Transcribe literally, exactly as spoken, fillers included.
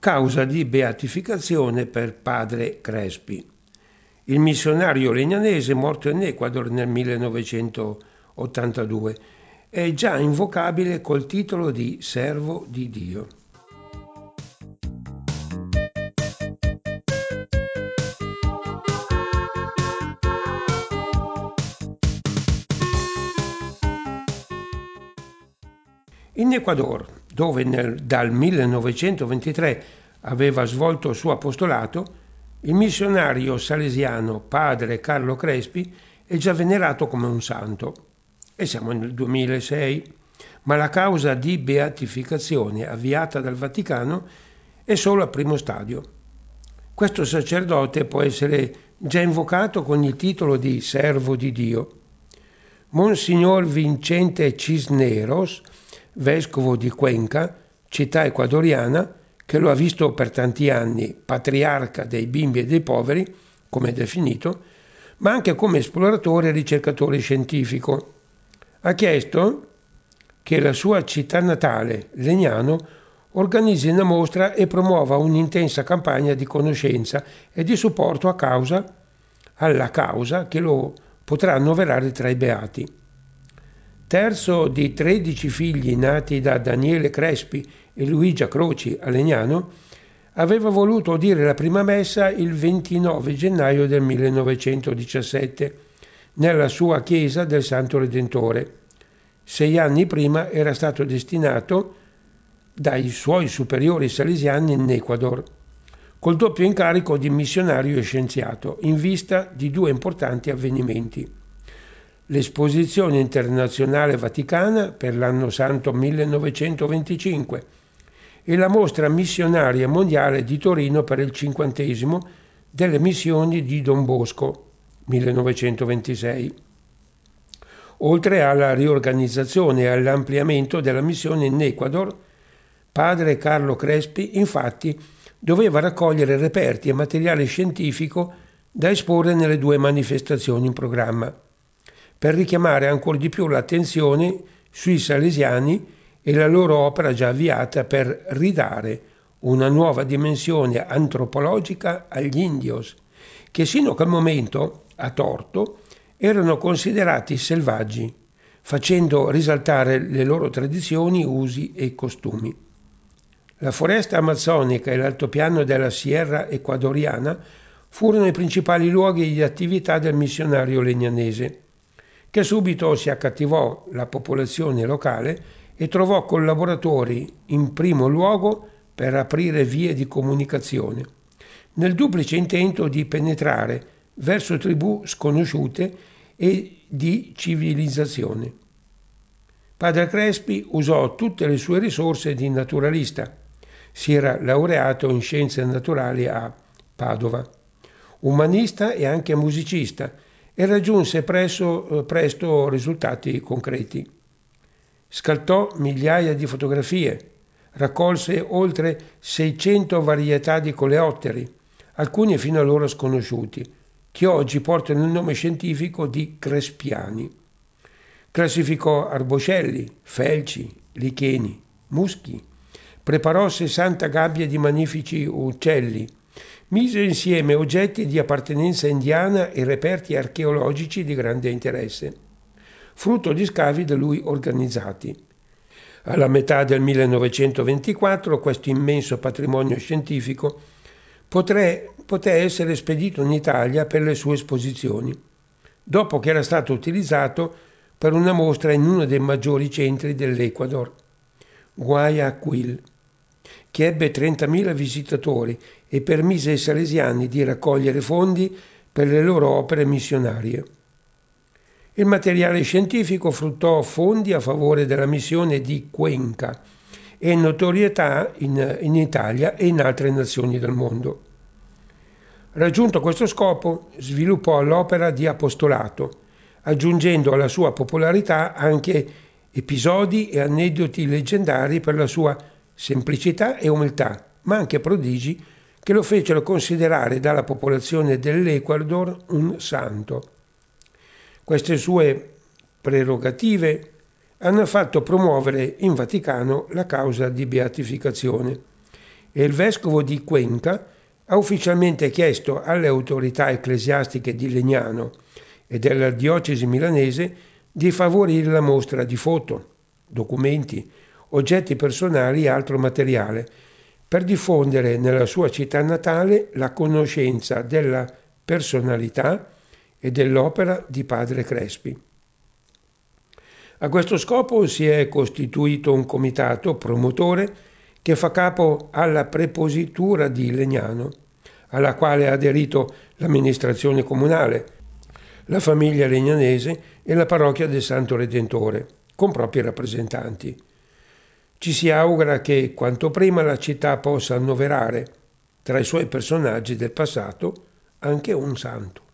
causa di beatificazione per padre Crespi. Il missionario legnanese, morto in Ecuador nel millenovecentottantadue, è già invocabile col titolo di servo di Dio. In Ecuador, dove nel, dal millenovecentoventitré aveva svolto il suo apostolato, il missionario salesiano padre Carlo Crespi è già venerato come un santo. E siamo nel duemilasei, ma la causa di beatificazione avviata dal Vaticano è solo al primo stadio. Questo sacerdote può essere già invocato con il titolo di servo di Dio. Monsignor Vicente Cisneros, vescovo di Cuenca, città ecuadoriana, che lo ha visto per tanti anni patriarca dei bimbi e dei poveri, come è definito, ma anche come esploratore e ricercatore scientifico. Ha chiesto che la sua città natale, Legnano, organizzi una mostra e promuova un'intensa campagna di conoscenza e di supporto a causa, alla causa che lo potrà annoverare tra i beati. Terzo di tredici figli nati da Daniele Crespi e Luigia Croci a Legnano, aveva voluto udire la prima messa il ventinove gennaio del millenovecentodiciassette nella sua chiesa del Santo Redentore. Sei anni prima era stato destinato dai suoi superiori salesiani in Ecuador, col doppio incarico di missionario e scienziato, in vista di due importanti avvenimenti: l'Esposizione Internazionale Vaticana per l'Anno Santo millenovecentoventicinque e la Mostra Missionaria Mondiale di Torino per il cinquantesimo delle missioni di Don Bosco, millenovecentoventisei. Oltre alla riorganizzazione e all'ampliamento della missione in Ecuador, padre Carlo Crespi, infatti, doveva raccogliere reperti e materiale scientifico da esporre nelle due manifestazioni in programma, per richiamare ancora di più l'attenzione sui salesiani e la loro opera già avviata per ridare una nuova dimensione antropologica agli indios, che sino a quel momento, a torto, erano considerati selvaggi, facendo risaltare le loro tradizioni, usi e costumi. La foresta amazzonica e l'altopiano della Sierra ecuadoriana furono i principali luoghi di attività del missionario legnanese, che subito si accattivò la popolazione locale e trovò collaboratori in primo luogo per aprire vie di comunicazione, nel duplice intento di penetrare verso tribù sconosciute e di civilizzazione. Padre Crespi usò tutte le sue risorse di naturalista. Si era laureato in scienze naturali a Padova, umanista e anche musicista, e raggiunse presso, presto risultati concreti. Scattò migliaia di fotografie, raccolse oltre seicento varietà di coleotteri, alcuni fino allora sconosciuti, che oggi portano il nome scientifico di crespiani. Classificò arboscelli, felci, licheni, muschi, preparò sessanta gabbie di magnifici uccelli, mise insieme oggetti di appartenenza indiana e reperti archeologici di grande interesse, frutto di scavi da lui organizzati. Alla metà del millenovecentoventiquattro questo immenso patrimonio scientifico potrà, poté essere spedito in Italia per le sue esposizioni, dopo che era stato utilizzato per una mostra in uno dei maggiori centri dell'Ecuador, Guayaquil, che ebbe trentamila visitatori e permise ai salesiani di raccogliere fondi per le loro opere missionarie. Il materiale scientifico fruttò fondi a favore della missione di Cuenca e notorietà in, in Italia e in altre nazioni del mondo. Raggiunto questo scopo, sviluppò l'opera di apostolato, aggiungendo alla sua popolarità anche episodi e aneddoti leggendari per la sua semplicità e umiltà, ma anche prodigi che lo fecero considerare dalla popolazione dell'Ecuador un santo. Queste sue prerogative hanno fatto promuovere in Vaticano la causa di beatificazione e il vescovo di Cuenca ha ufficialmente chiesto alle autorità ecclesiastiche di Legnano e della diocesi milanese di favorire la mostra di foto, documenti, oggetti personali e altro materiale per diffondere nella sua città natale la conoscenza della personalità e dell'opera di padre Crespi. A questo scopo si è costituito un comitato promotore che fa capo alla prepositura di Legnano, alla quale ha aderito l'amministrazione comunale, la famiglia legnanese e la parrocchia del Santo Redentore, con propri rappresentanti. Ci si augura che quanto prima la città possa annoverare tra i suoi personaggi del passato anche un santo.